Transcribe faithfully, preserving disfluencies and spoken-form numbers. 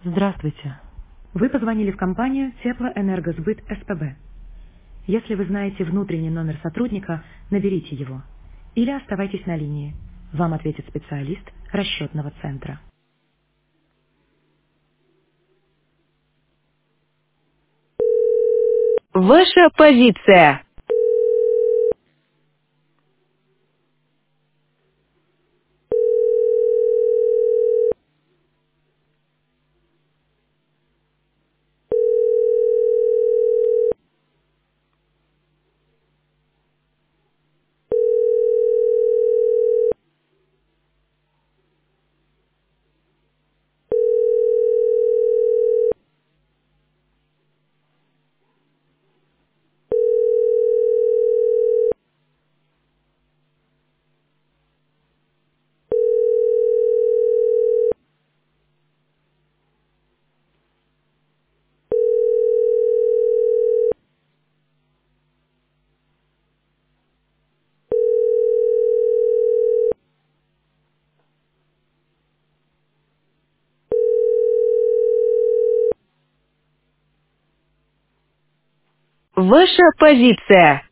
Здравствуйте. Вы позвонили в компанию Теплоэнергосбыт СПБ. Если вы знаете внутренний номер сотрудника, наберите его. Или оставайтесь на линии. Вам ответит специалист расчетного центра. Ваша позиция. Ваша позиция.